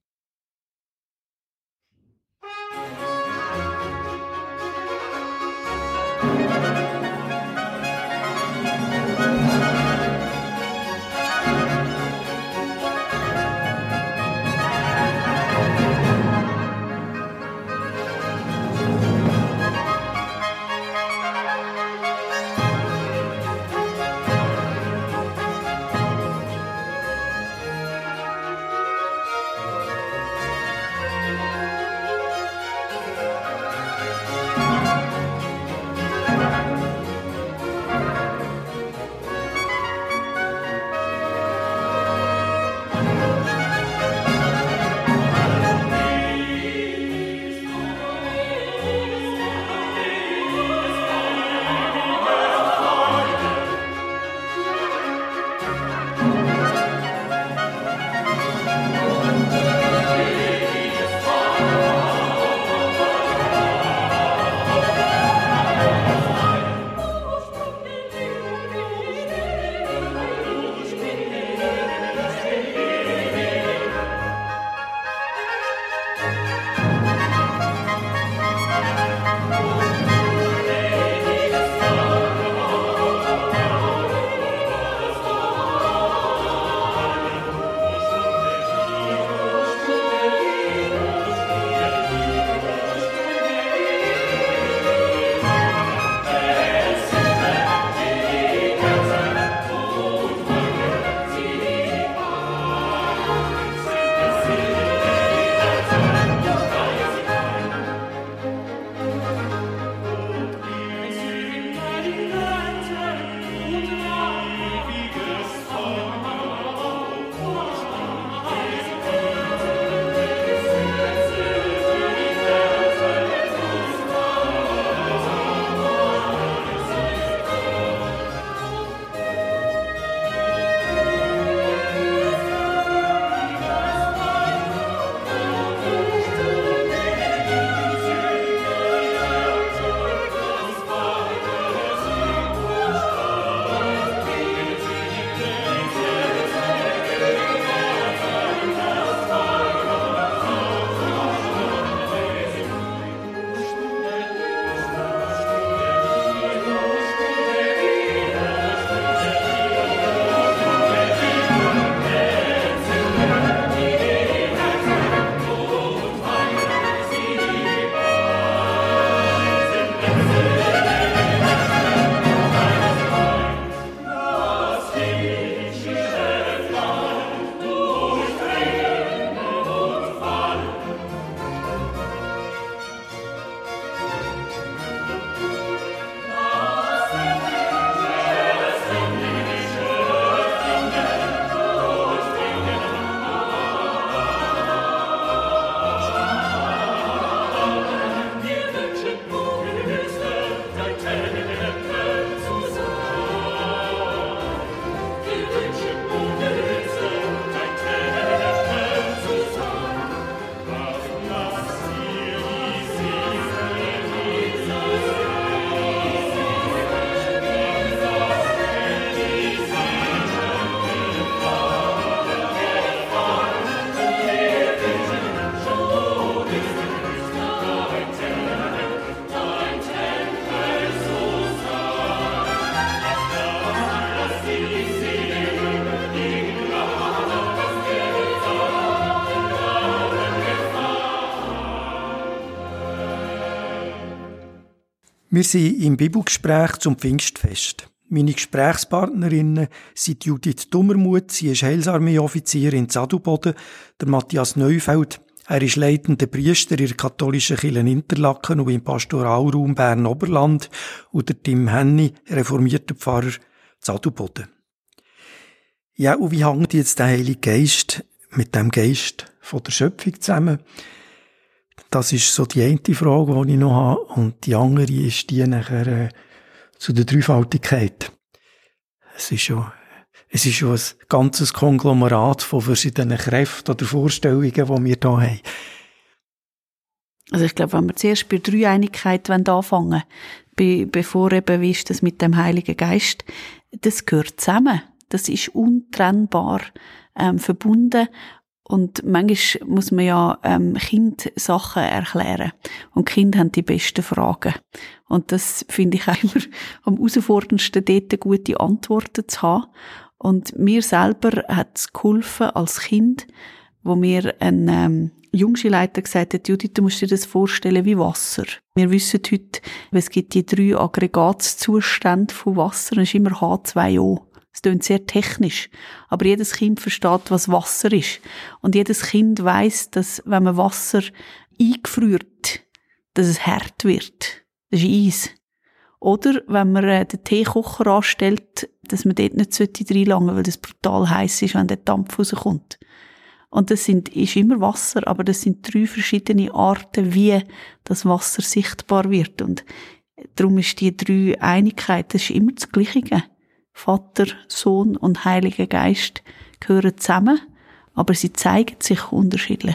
Wir sind im Bibelgespräch zum Pfingstfest. Meine Gesprächspartnerinnen sind Judith Dummermuth, sie ist Heilsarmee-Offizier in Adelboden, der Matthias Neufeld, er ist leitender Priester in der katholischen Kirche Interlaken und im Pastoralraum Bern-Oberland, und der Tim Henny, reformierter Pfarrer in Adelboden. Ja, und wie hängt jetzt der Heilige Geist mit dem Geist von der Schöpfung zusammen? Das ist so die eine Frage, die ich noch habe. Und die andere ist die nachher äh, zu der Dreifaltigkeit. Es ist schon, es ist schon ein ganzes Konglomerat von verschiedenen Kräften oder Vorstellungen, die wir hier haben. Also ich glaube, wenn wir zuerst bei der Dreieinigkeit anfangen wollen, be- bevor eben, wie ist das mit dem Heiligen Geist, das gehört zusammen. Das ist untrennbar ähm, verbunden. Und manchmal muss man ja ähm, Kind Sachen erklären. Und die Kinder haben die besten Fragen. Und das finde ich auch immer am herausforderndsten, dort gute Antworten zu haben. Und mir selber hat es geholfen als Kind, wo mir ein ähm, Jungschulleiter gesagt hat, Judith, du musst dir das vorstellen wie Wasser. Wir wissen heute, es gibt die drei Aggregatzustände von Wasser, und es ist immer H zwei O. Es klingt sehr technisch, aber jedes Kind versteht, was Wasser ist. Und jedes Kind weiss, dass, wenn man Wasser eingefriert, dass es hart wird. Das ist Eis. Oder, wenn man äh, den Teekocher anstellt, dass man dort nicht reinlangen sollte, weil das brutal heiß ist, wenn der Dampf rauskommt. Und das sind, ist immer Wasser, aber das sind drei verschiedene Arten, wie das Wasser sichtbar wird. Und darum ist die Dreieinigkeit, das ist immer das Gleiche. Vater, Sohn und Heiliger Geist gehören zusammen, aber sie zeigen sich unterschiedlich.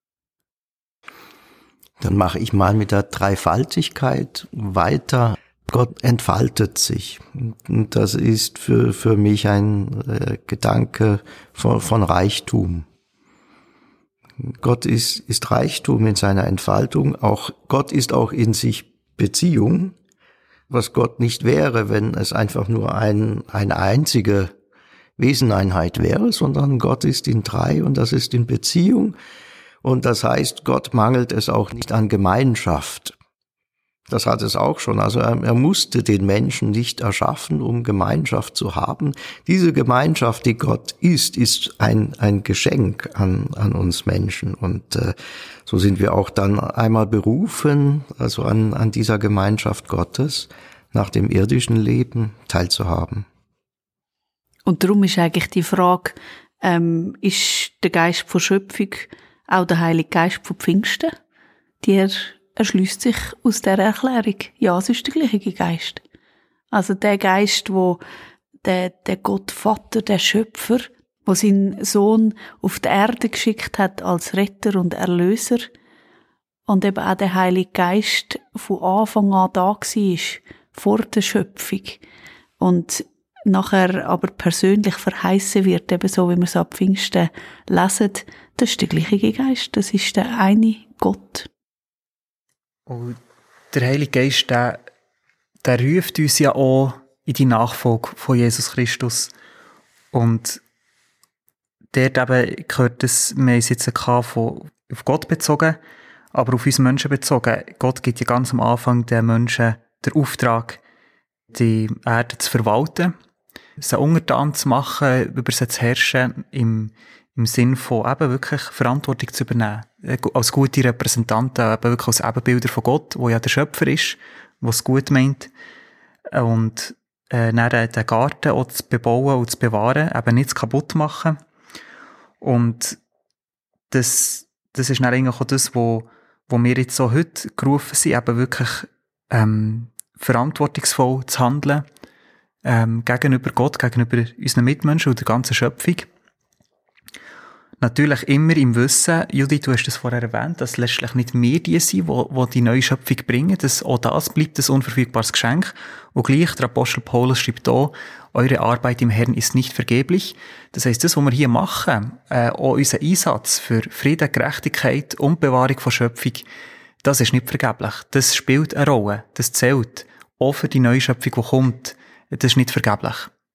Dann mache ich mal mit der Dreifaltigkeit weiter. Gott entfaltet sich. Und das ist für, für mich ein äh, Gedanke von, von Reichtum. Gott ist, ist Reichtum in seiner Entfaltung. Auch Gott ist auch in sich Beziehung. Was Gott nicht wäre, wenn es einfach nur ein, eine einzige Weseneinheit wäre, sondern Gott ist in drei, und das ist in Beziehung. Und das heißt, Gott mangelt es auch nicht an Gemeinschaft. Das hat es auch schon. Also er, er musste den Menschen nicht erschaffen, um Gemeinschaft zu haben. Diese Gemeinschaft, die Gott ist, ist ein, ein Geschenk an, an uns Menschen. Und äh, so sind wir auch dann einmal berufen, also an, an dieser Gemeinschaft Gottes, nach dem irdischen Leben teilzuhaben. Und darum ist eigentlich die Frage, ähm, ist der Geist von Schöpfung auch der Heilige Geist von Pfingsten? Die er erschließt sich aus der Erklärung. Ja, es ist der gleiche Geist. Also der Geist, wo der, der Gott Vater, der Schöpfer, wo seinen Sohn auf die Erde geschickt hat als Retter und Erlöser, und eben auch der Heilige Geist von Anfang an da war, vor der Schöpfung, und nachher aber persönlich verheißen wird, eben so, wie wir es ab Pfingsten lesen, das ist der gleiche Geist, das ist der eine Gott. Und der Heilige Geist, der, der ruft uns ja auch in die Nachfolge von Jesus Christus. Und dort eben gehört das, wir haben es jetzt von, auf Gott bezogen, aber auf uns Menschen bezogen. Gott gibt ja ganz am Anfang den Menschen den Auftrag, die Erde zu verwalten, sie untertan zu machen, über sie zu herrschen, im, im Sinn von eben wirklich Verantwortung zu übernehmen. Als gute Repräsentanten, eben wirklich als Ebenbilder von Gott, wo ja der Schöpfer ist, der es gut meint. Und äh, dann den Garten auch zu bebauen und zu bewahren, eben nicht kaputt machen. Und das, das ist dann eigentlich auch das, wo, wo wir jetzt so heute gerufen sind, eben wirklich ähm, verantwortungsvoll zu handeln, ähm, gegenüber Gott, gegenüber unseren Mitmenschen und der ganzen Schöpfung. Natürlich immer im Wissen, Judith, du hast es vorher erwähnt, dass letztlich nicht wir die sind, die die neue Schöpfung bringen. Das, auch das bleibt ein unverfügbares Geschenk. Und gleich, der Apostel Paulus schreibt auch, eure Arbeit im Herrn ist nicht vergeblich. Das heisst, das, was wir hier machen, äh, auch unser Einsatz für Frieden, Gerechtigkeit und Bewahrung von Schöpfung, das ist nicht vergeblich. Das spielt eine Rolle. Das zählt. Auch für die neue Schöpfung, die kommt. Das ist nicht vergeblich.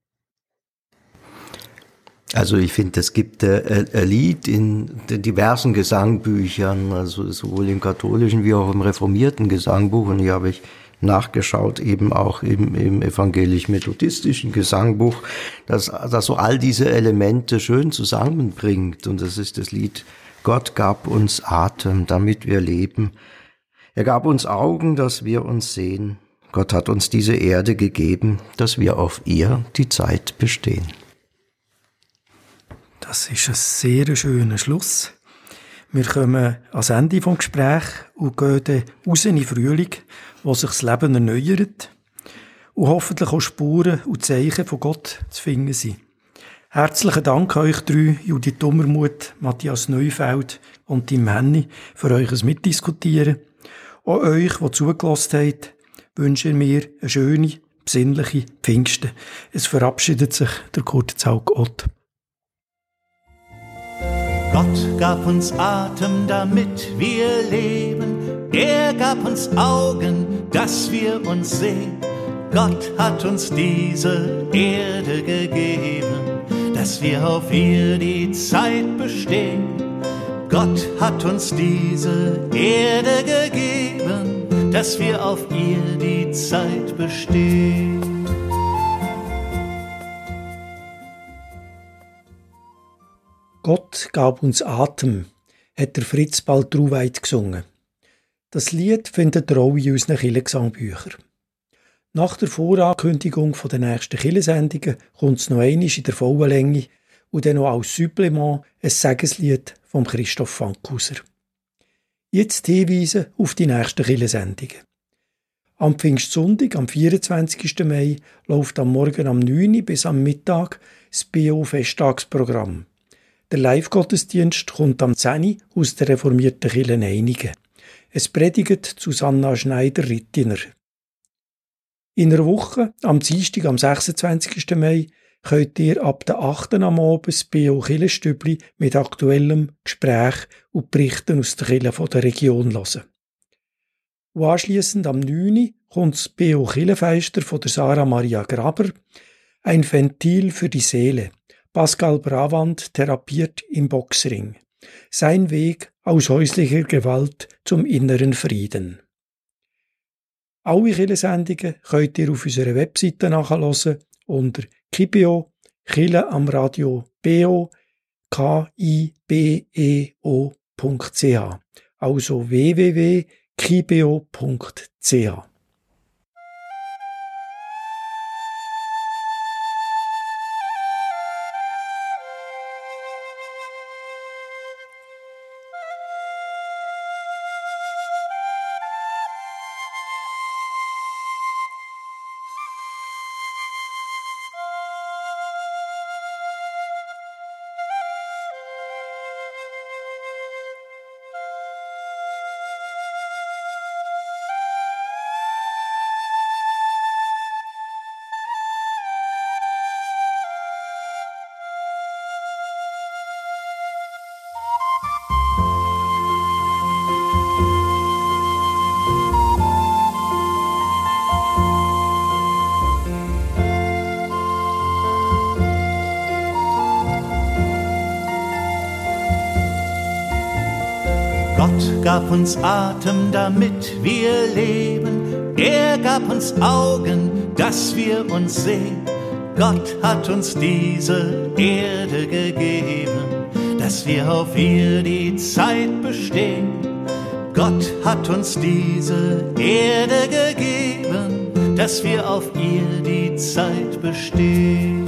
Also ich finde, es gibt äh, ein Lied in den diversen Gesangbüchern, also sowohl im katholischen wie auch im reformierten Gesangbuch, und hier habe ich nachgeschaut, eben auch im, im evangelisch-methodistischen Gesangbuch, dass, dass so all diese Elemente schön zusammenbringt. Und das ist das Lied Gott gab uns Atem, damit wir leben. Er gab uns Augen, dass wir uns sehen. Gott hat uns diese Erde gegeben, dass wir auf ihr die Zeit bestehen. Das ist ein sehr schöner Schluss. Wir kommen ans Ende des Gesprächs und gehen dann raus in den Frühling, wo sich das Leben erneuert und hoffentlich auch Spuren und Zeichen von Gott zu finden sind. Herzlichen Dank an euch drei, Judith Dummermuth, Matthias Neufeld und Tim Henny, für euch Mitdiskutieren. Auch euch, die zugelassen habt, wünschen wir eine schöne, besinnliche Pfingsten. Es verabschiedet sich der Kurt Zaugg-Ott. Gott gab uns Atem, damit wir leben. Er gab uns Augen, dass wir uns sehen. Gott hat uns diese Erde gegeben, dass wir auf ihr die Zeit bestehen. Gott hat uns diese Erde gegeben, dass wir auf ihr die Zeit bestehen. Gott gab uns Atem, hat der Fritz Baltruweit gesungen. Das Lied findet ihr auch in unseren Kirchengesangbüchern. Nach der Vorankündigung der nächsten Kirchensendungen kommt es noch einmal in der vollen Länge und dann noch als Supplement ein Segenslied von Christoph Fankhauser. Jetzt Hinweise auf die nächsten Kirchensendungen. Am Pfingstsonntag, am vierundzwanzigsten Mai, läuft am Morgen am neun Uhr bis am Mittag das B O-Festtagsprogramm. Der Live-Gottesdienst kommt am zehn Uhr aus der reformierten Kirche Einigen. Es predigt Susanna Schneider-Rittiner. In einer Woche, am Dienstag, am sechsundzwanzigsten Mai, könnt ihr ab der achten Uhr am Abend das B O Kirchenstübli mit aktuellem Gespräch und Berichten aus der Kirche der Region hören. Und anschliessend am neun Uhr kommt das B O Kirchenfeister von der Sarah Maria Graber, ein Ventil für die Seele. Pascal Bravand therapiert im Boxring. Sein Weg aus häuslicher Gewalt zum inneren Frieden. Alle Kirchensendungen könnt ihr auf unserer Webseite nachhören unter Kibeo, Kirche am Radio B O, K I B E O Punkt C H, also w w w punkt kibeo Punkt C H. Gott gab uns Atem, damit wir leben. Er gab uns Augen, dass wir uns sehen. Gott hat uns diese Erde gegeben, dass wir auf ihr die Zeit bestehen. Gott hat uns diese Erde gegeben, dass wir auf ihr die Zeit bestehen.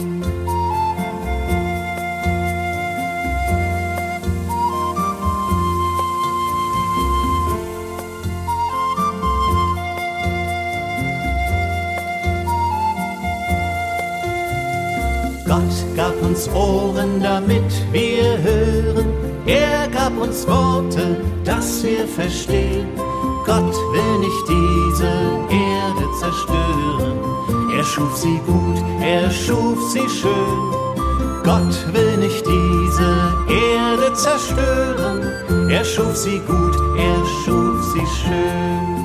Gott gab uns Ohren, damit wir hören. Er gab uns Worte, dass wir verstehen. Gott will nicht diese Erde zerstören. Er schuf sie gut, er schuf sie schön. Gott will nicht diese Erde zerstören. Er schuf sie gut, er schuf sie schön.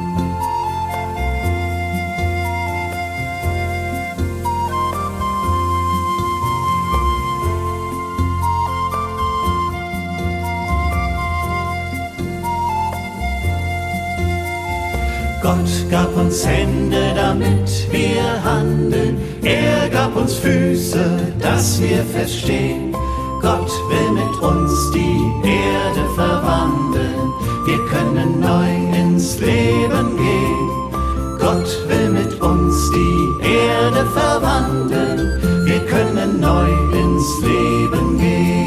Gott gab uns Hände, damit wir handeln. Er gab uns Füße, dass wir verstehen. Gott will mit uns die Erde verwandeln. Wir können neu ins Leben gehen. Gott will mit uns die Erde verwandeln. Wir können neu ins Leben gehen.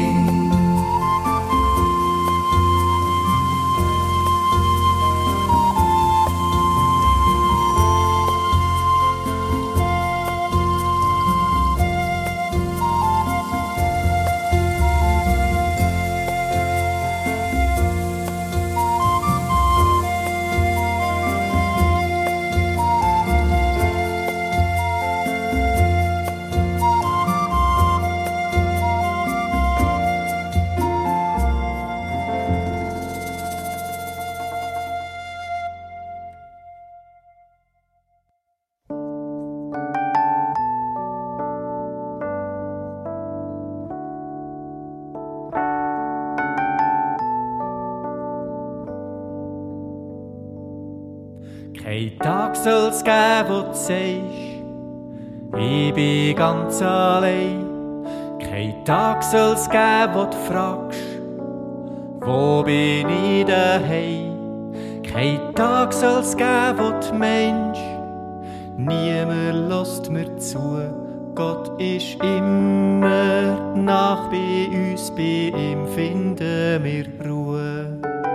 Kein Tag soll's geben, wo du sagst, ich bin ganz allein. Kein Tag soll's geben, wo du fragst, wo bin ich daheim. Kein Tag soll's geben, wo du meinst, niemand lässt mir zu. Gott ist immer nach bei uns, bei ihm finden wir Ruhe.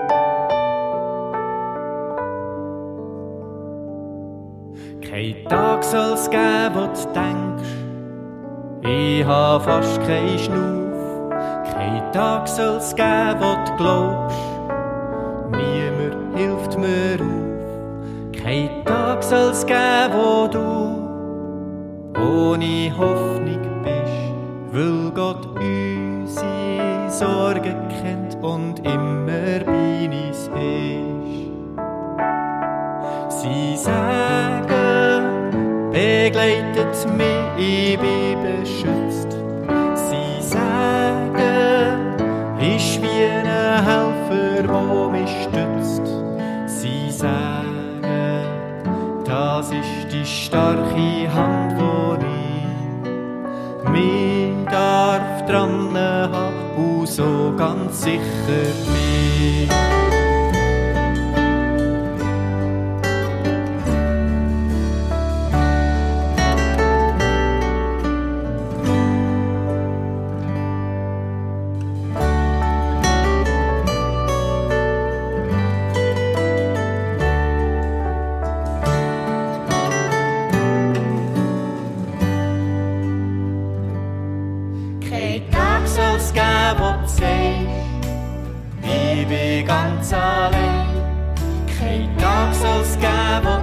Kein Tag soll's geben, wo du denkst, ich hab fast keinen Schnuff. Kein Tag soll's geben, wo du glaubst, niemand hilft mir auf. Kein Tag soll's geben, wo du ohne Hoffnung bist, weil Gott unsere Sorgen kennt und immer bei uns ist. Sie sagen, begleitet mich, ich bin beschützt. Sie sagen, ich bin ein Helfer, der mich stützt. Sie sagen, das ist die starke Hand, wo ich mich darf dran haben und so ganz sicher bin. Ich bin ganz allein. Kein Tag soll's geben,